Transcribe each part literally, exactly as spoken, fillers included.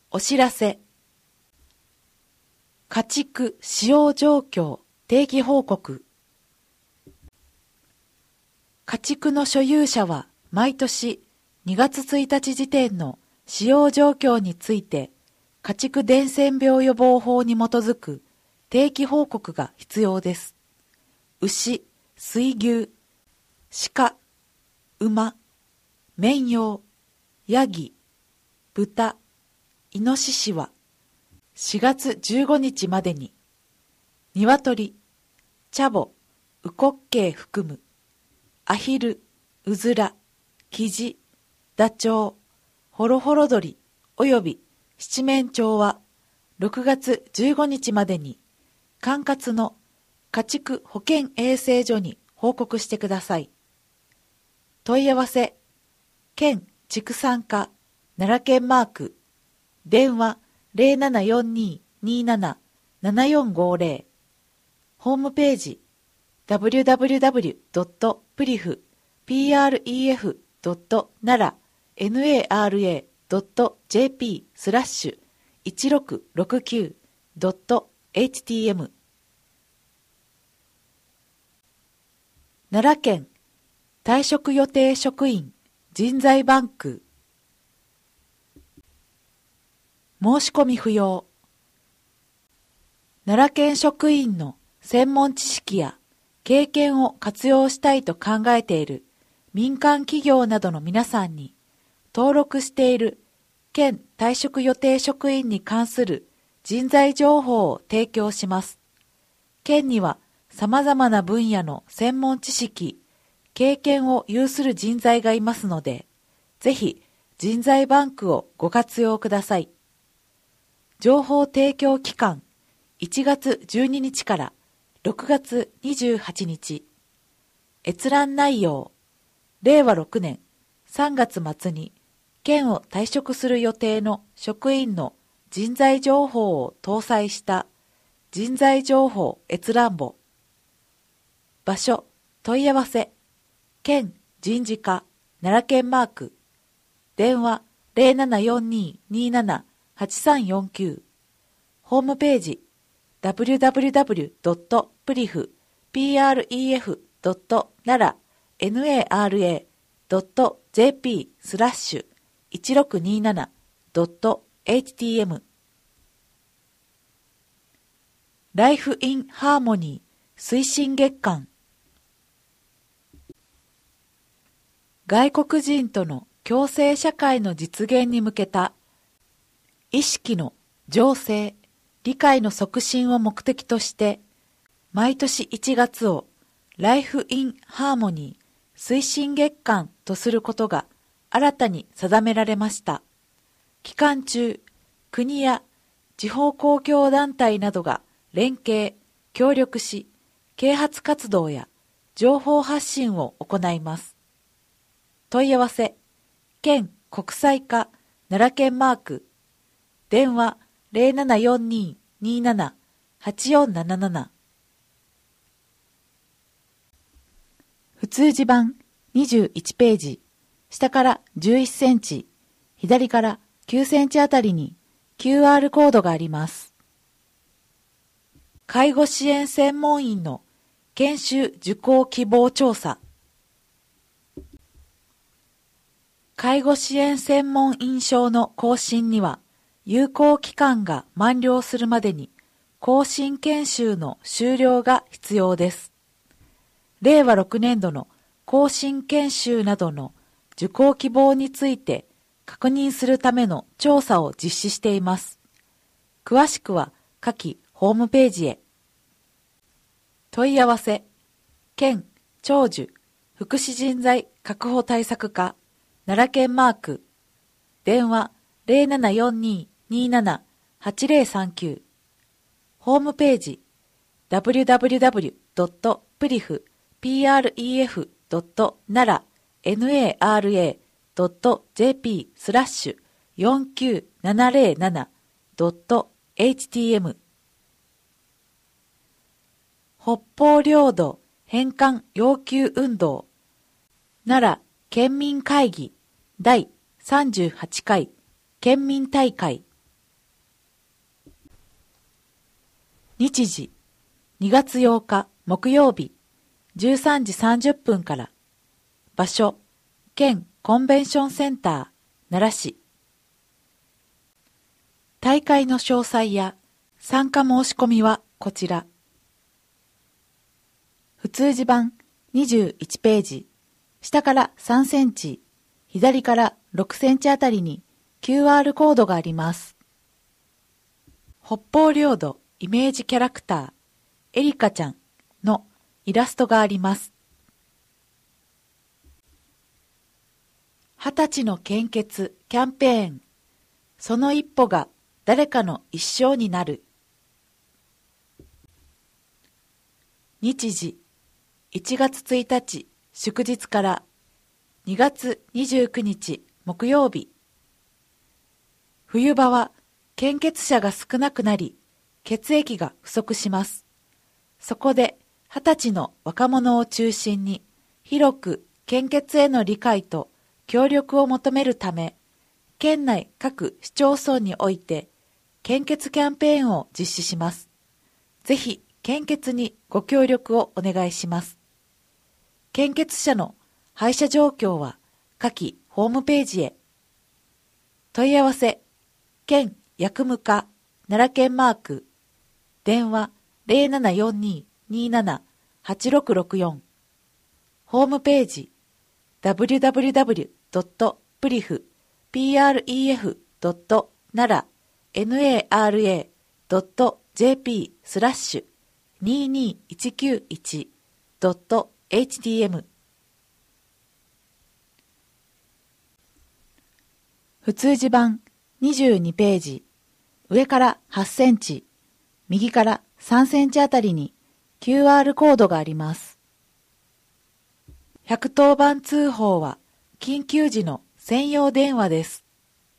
お知らせ。家畜使用状況定期報告。家畜の所有者は毎年にがつついたち時点の使用状況について家畜伝染病予防法に基づく定期報告が必要です。牛、水牛、鹿、馬、綿羊、ヤギ、豚、イノシシはしがつじゅうごにちまでに、鶏、チャボ、ウコッケイ含む、アヒル、ウズラ、キジ、ダチョウ、ホロホロ鳥および七面鳥はろくがつじゅうごにちまでに管轄の家畜保健衛生所に報告してください。問い合わせ、県畜産課奈良県マーク、電話 ゼロななよんにーにーななななよんごゼロ、ホームページ ダブリュダブリュダブリュドットプリフプレフドットナラ ナラ ドット ジェーピー スラッシュいちろくろくきゅう ドット エイチティーエム 奈良県退職予定職員人材バンク。申し込み不要。奈良県職員の専門知識や経験を活用したいと考えている民間企業などの皆さんに登録している県退職予定職員に関する人材情報を提供します。県には様々な分野の専門知識、経験を有する人材がいますので、ぜひ人材バンクをご活用ください。情報提供期間いちがつじゅうににちからろくがつにじゅうはちにち。閲覧内容、れいわろくねんさんがつまつに県を退職する予定の職員の人材情報を搭載した人材情報閲覧簿。場所、問い合わせ、県人事課奈良県マーク、電話 ゼロななよんにーにーななはちさんよんきゅう、ホームページ ダブリュダブリュダブリュドットプリフプレフドットナラ ナラ ドット ジェーピー スラッシュいちろくにーなな ドット エイチティーエム ライフインハーモニー推進月間。外国人との共生社会の実現に向けた意識の醸成、理解の促進を目的として、毎年いちがつをライフインハーモニー推進月間とすることが新たに定められました。期間中、国や地方公共団体などが連携、協力し、啓発活動や情報発信を行います。問い合わせ、県国際課奈良県マーク、電話 ゼロななよんにーにーななはちよんなななな。普通字版にじゅういちページ、下からじゅういっセンチ、左からきゅうセンチあたりに キューアール コードがあります。介護支援専門員の研修受講希望調査。介護支援専門員証の更新には、有効期間が満了するまでに更新研修の終了が必要です。れいわろくねんどの更新研修などの受講希望について確認するための調査を実施しています。詳しくは下記ホームページへ。問い合わせ、県長寿福祉人材確保対策課奈良県マーク、電話 ゼロななよんにーにーななはちゼロさんきゅう、ホームページ ダブリュダブリュダブリュドットプリフプレフドットナラ ナラ ドット ジェーピー スラッシュよんきゅうななゼロなな ドット エイチティーエム 北方領土返還要求運動奈良県民会議だいさんじゅうはちかい県民大会。 日時にがつようか木曜日じゅうさんじさんじゅっぷんから。場所県コンベンションセンター奈良市。大会の詳細や参加申し込みはこちら。普通字版にじゅういちページ、下からさんセンチ、左からろくセンチあたりに キューアール コードがあります。北方領土イメージキャラクター、エリカちゃんのイラストがあります。二十歳の献血キャンペーン、その一歩が誰かの一生になる。日時いちがつついたち祝日からにがつにじゅうくにち木曜日。冬場は献血者が少なくなり、血液が不足します。そこで二十歳の若者を中心に広く献血への理解と協力を求めるため、県内各市町村において献血キャンペーンを実施します。ぜひ献血にご協力をお願いします。献血者の配車状況は下記ホームページへ。問い合わせ、県薬務課奈良県マーク、電話 ゼロななよんにーにーななはちろくろくよん、ホームページ ダブリューダブリューダブリュードットプリフドットナラドットジェーピー スラッシュにーにーいちきゅういちドットエイチティーエム。 普通字版にじゅうにページ、上からはちセンチ、右からさんセンチあたりに キューアール コードがあります。ひゃくとおばん通報は緊急時の専用電話です。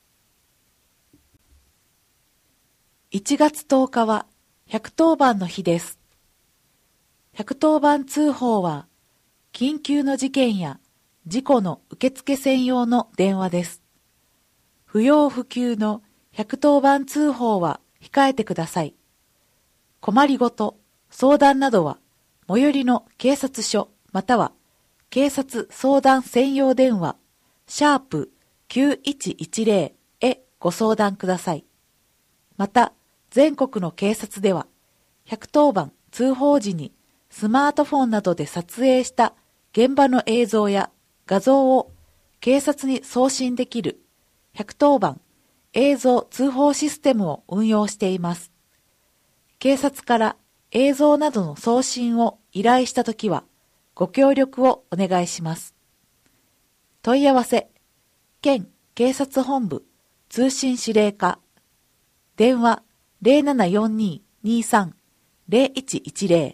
いちがつとおかはひゃくとおばんの日です。ひゃくとおばん通報は緊急の事件や事故の受付専用の電話です。不要不急のひゃくとおばん通報は控えてください。困りごと、相談などは最寄りの警察署または警察相談専用電話シャープきゅういちいちゼロへご相談ください。また全国の警察ではひゃくとおばん通報時にスマートフォンなどで撮影した現場の映像や画像を警察に送信できるひゃくとおばん映像通報システムを運用しています。警察から映像などの送信を依頼したときはご協力をお願いします。問い合わせ、県警察本部通信指令課、電話 ゼロななよんにーにーさん ゼロいちいちゼロ。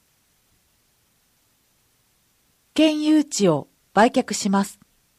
県有地を売却します。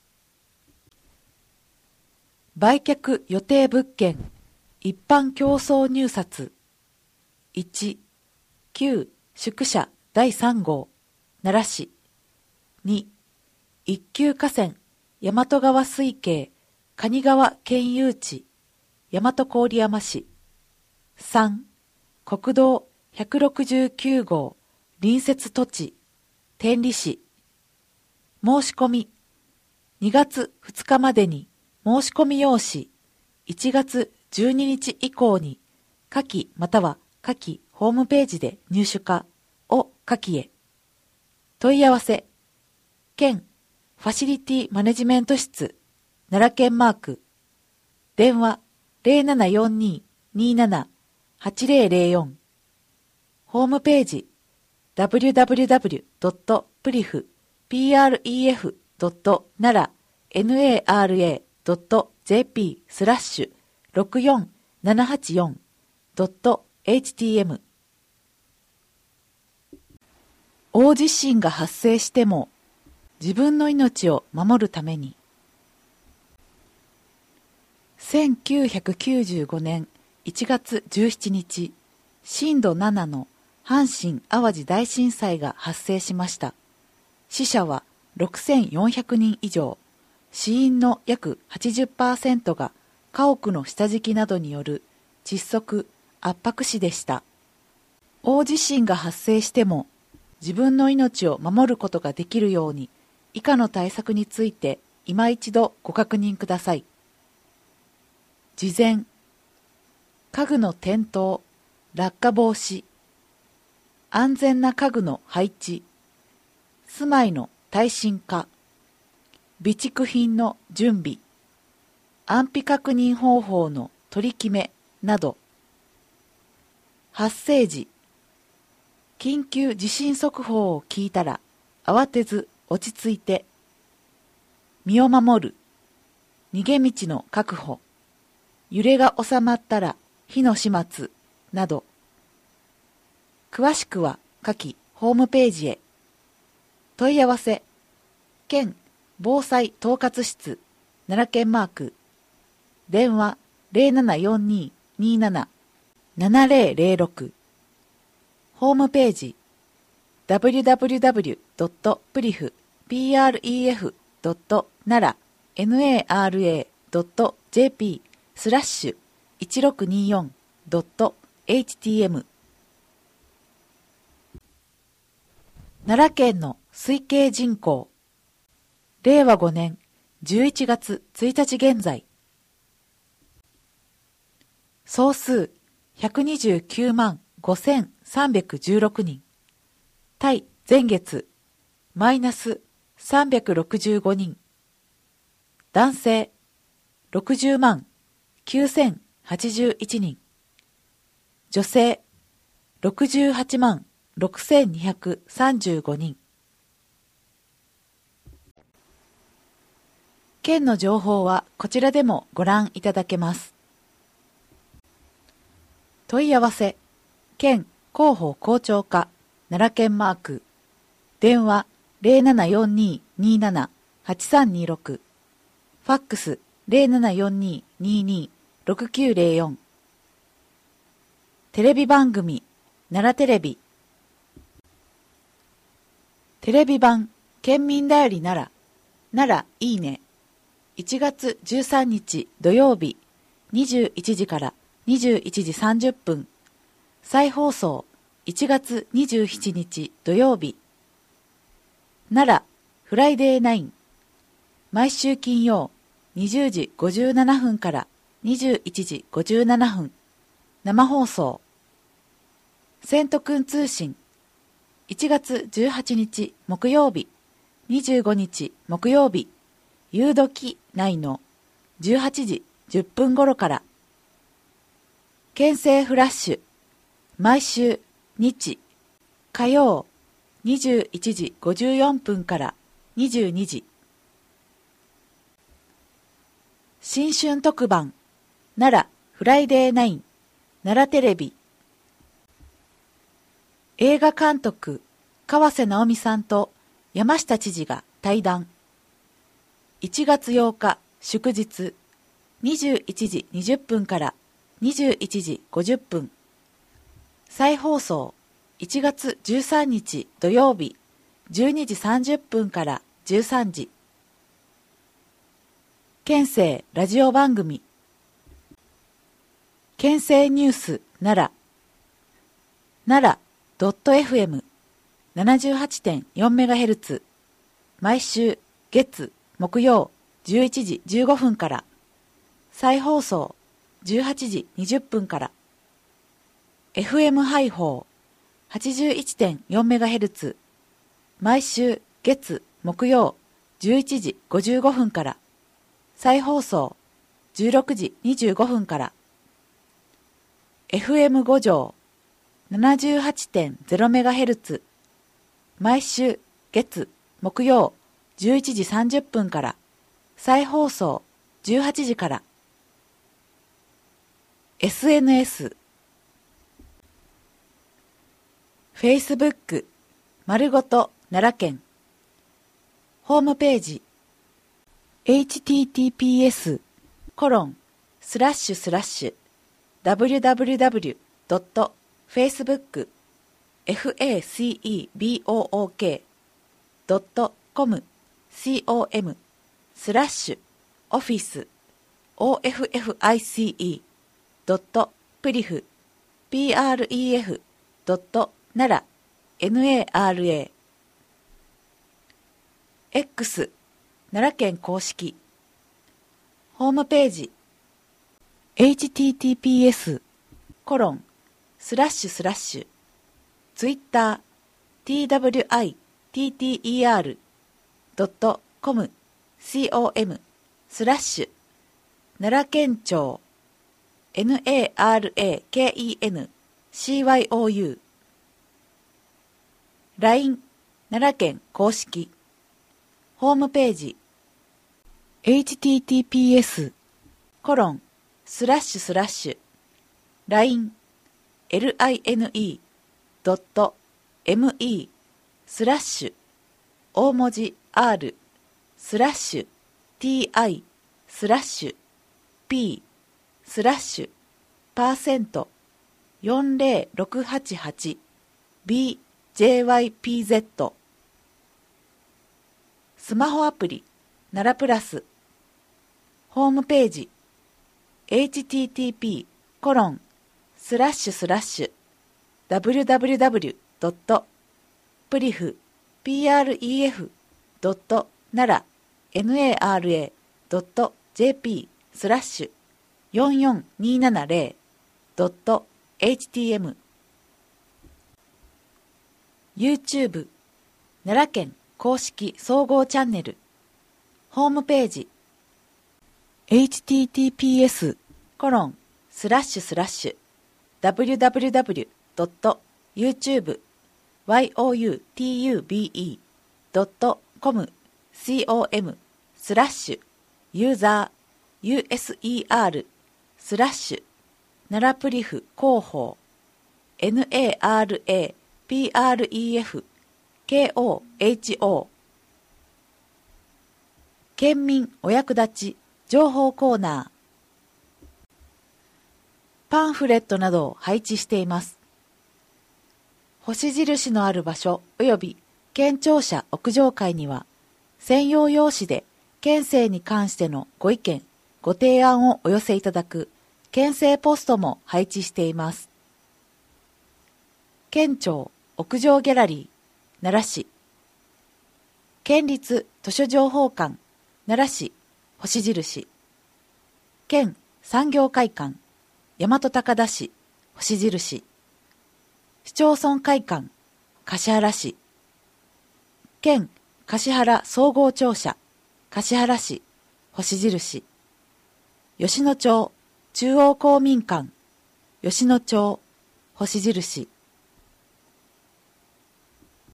売却予定物件一般競争入札いち、旧宿舎だいさん号奈良市に、一級河川大和川水系蟹川県有地大和郡山市さん、国道ひゃくろくじゅうきゅう号隣接土地天理市。申し込みにがつふつかまでに申し込み用紙いちがつじゅうににち以降に下記または下記ホームページで入手かを下記へ。問い合わせ、県ファシリティマネジメント室奈良県マーク、電話 ゼロななよんにーにーななはちゼロゼロよん、ホームページ ダブリューダブリューダブリュードットプリフドットナラドットジェーピー スラッシュろくよんななはちよんドットエイチティーエム。 大地震が発生しても自分の命を守るためにせんきゅうひゃくきゅうじゅうごねんいちがつじゅうしちにち震度ななの阪神・淡路大震災が発生しました。死者はろくせんよんひゃくにん以上、死因の約 はちじゅっパーセント が家屋の下敷きなどによる窒息・圧迫死でした。 大地震が発生しても自分の命を守ることができるように以下の対策について今一度ご確認ください。事前、家具の転倒、落下防止、安全な家具の配置、住まいの耐震化、備蓄品の準備、安否確認方法の取り決めなど、発生時、緊急地震速報を聞いたら慌てず落ち着いて、身を守る、逃げ道の確保、揺れが収まったら火の始末など、詳しくは下記ホームページへ。問い合わせ、県防災統括室奈良県マーク、電話 ゼロななよんに にーなな ななゼロゼロろく、ホームページ ダブリュダブリュダブリュドットプリフドットナラドットジェーピー スラッシュいちろくによんドットエイチティーエム。 奈良県の推計人口、れいわごねんじゅういちがつついたち現在、総数ひゃくにじゅうきゅうまんごせんさんびゃくじゅうろくにん、対前月マイナスさんびゃくろくじゅうごにん、男性ろくじゅうまんきゅうせんはちじゅういちにん、女性ろくじゅうはちまんろくせんにひゃくさんじゅうごにん。県の情報はこちらでもご覧いただけます。問い合わせ、県広報広聴課奈良県マーク、電話 ゼロななよんに にーなな はちさんにーろく、ファックス ゼロななよんに にーにー ろくきゅうゼロよん、テレビ番組奈良テレビ、テレビ版県民だより奈良、奈良いいね、いちがつじゅうさんにち土曜日にじゅういちじからにじゅういちじさんじゅっぷん、再放送いちがつにじゅうしちにち土曜日、奈良フライデーナイン、毎週金曜にじゅうじごじゅうななふんからにじゅういちじごじゅうななふん、生放送、セントくん通信いちがつじゅうはちにち木曜日、にじゅうごにち木曜日、夕時内のじゅうはちじじゅっぷん頃から、県政フラッシュ、毎週日、火曜にじゅういちじごじゅうよんぷんからにじゅうにじ、新春特番、奈良フライデーナイン、奈良テレビ、映画監督、川瀬直美さんと山下知事が対談。いちがつようか祝日、にじゅういちじにじゅっぷんからにじゅういちじごじゅっぷん。再放送、いちがつじゅうさんにち土曜日、じゅうにじさんじゅっぷんからじゅうさんじ。県政ラジオ番組、県政ニュース奈良、奈良 .fm ななじゅうはちてんよんメガヘルツ、毎週月木曜じゅういちじじゅうごふんから、再放送じゅうはちじにじゅっぷんから、エフエム 配報 はちじゅういちてんよんメガヘルツ、毎週月木曜じゅういちじごじゅうごふんから、再放送じゅうろくじにじゅうごふんから、エフエム 五条 ななじゅうはちてんゼロメガヘルツ、毎週月木曜じゅういちじさんじゅっぷんから、再放送じゅうはちじから、エスエヌエス、Facebook 丸ごと奈良県、ホームページ エイチティーティーピーエス コロンスラッシュスラッシュ ダブリュダブリュダブリュ ドット フェイスブック フェイスブック ドット コム com スラッシュオフィス オフィス ドットプリフ プリフ奈良 nara X 奈良県公式ホームページ エイチティーティーピーエス コロンスラッシュスラッシュツイッター twitter ドットコム com スラッシュ奈良県庁 narakencyonライン 奈良県公式ホームページ エイチティーティーピーエス コロンスラッシュスラッシュ ライン line ドット me スラッシュ大文字 r スラッシュ ti スラッシュ p スラッシュパーセントよんぜろろくはちはち ビージェーワイピーゼット スマホアプリ奈良プラスホームページ エイチティーティーピー コロンスラッシュスラッシュ ダブリュダブリュダブリュ ドット プリフ プレフ ドット 奈良 nara ドット jp スラッシュよんよんにーななぜろドット htm YouTube 奈良県公式総合チャンネルホームページ エイチティーティーピーエス コロンスラッシュスラッシュ ダブリュダブリュダブリュ ドット youtube youtube ドット com スラッシュユーザー user スラッシュ奈良プリフ広報 nara pref ケーオーエイチオー 県民お役立ち情報コーナーパンフレットなどを配置しています。星印のある場所及び県庁舎屋上階には専用用紙で県政に関してのご意見ご提案をお寄せいただく県政ポストも配置しています。県庁屋上ギャラリー奈良市県立図書情報館奈良市星印県産業会館大和高田市星印市町村会館橿原市県橿原総合庁舎橿原市星印吉野町中央公民館吉野町星印